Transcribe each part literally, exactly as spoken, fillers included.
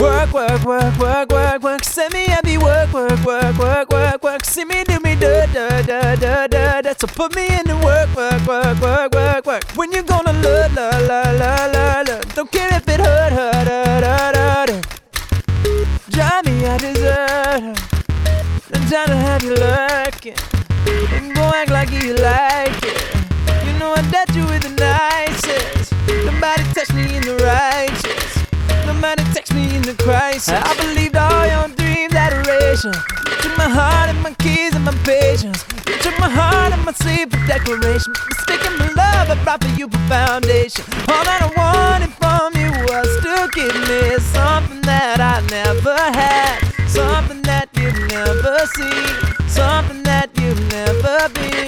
Work, work, work, work, work, work. Send me happy work, work, work, work, work, work. See me do me da da da da da da. So put me in the work, work, work, work, work, work. When you gonna love, love, love, love, love, love. Don't care if it hurt, hurt, hurt, hurt, hurt, hurt. Drive me a dessert. I'm trying to have you lurking. And go act like you like it. You know I dealt you with the nicest. Nobody touched me in the righteous. Nobody text me in the crisis. I believed all your dreams, adoration. You took my heart and my keys and my patience. You took my heart and my sleep for declaration. Mistaken my love, I brought for you for foundation. All that I wanted from you was to give me something that I never had, something that you've never seen, something that you've never been.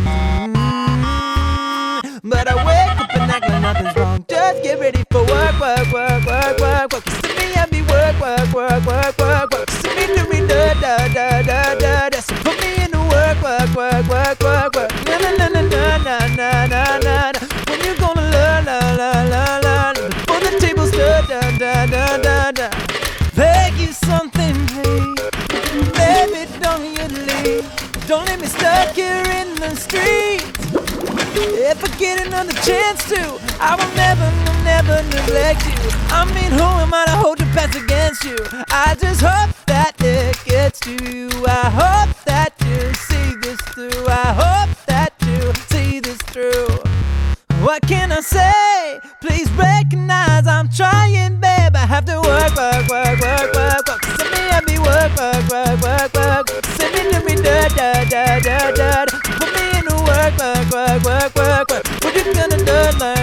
Mm-hmm. But I wake up and act like nothing's wrong. Just get ready for work, work, work, work, work, work. You see me and me work, work, work, work, work, work. See me do me da da da da da da. So put me in the work, work, work, work, work, work. Na na na na na na na na na. When you gonna learn, la la la la la. Before the tables da da da da da da. Beg you something, please, baby, don't you leave. Don't leave me stuck here in the streets. If I get another chance to, I will never, never neglect you. I mean, who am I to hold your past against you? I just hope that it gets to you. I hope that you see this through. I hope that you see this through. What can I say? Please recognize I'm trying, babe. I have to work, work, work, work, work, work. Send me happy work, work, work, work, work. Send me to me da da da da da da. Put me in the work, work, work, work, work, work. What you gonna do, learn?